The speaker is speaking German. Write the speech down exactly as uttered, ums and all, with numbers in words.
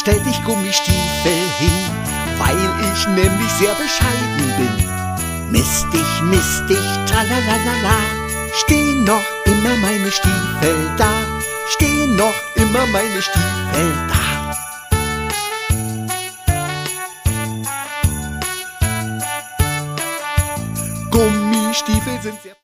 stellte ich Gummistiefel hin, weil ich nämlich sehr bescheiden bin. Mistig, mistig, tralalala, stehen noch immer meine Stiefel da, stehen noch immer meine Stiefel da. Gummistiefel sind sehr